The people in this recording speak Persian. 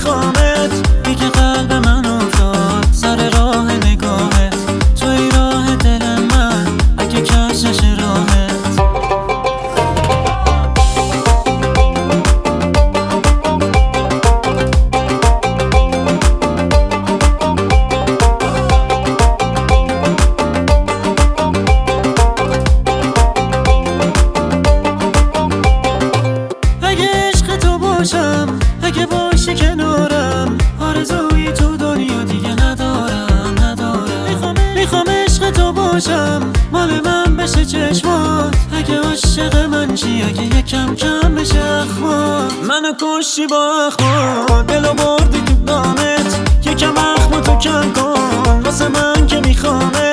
میخوامت. دیگه قلب من افتاد سر راه نگاهت، توی راه دل من اگه کشش راهت. اگه باشی کنارم آرزوی تو دنیا دیگه ندارم. میخوام عشق تو باشم، مال من بشه چشمات. اگه عاشق من چی، اگه یکم کم بشه اخمات. منو کشی با اخمات، دلو بردی تو دامت. یکم اخماتو کم کن واسه من که میخوامت.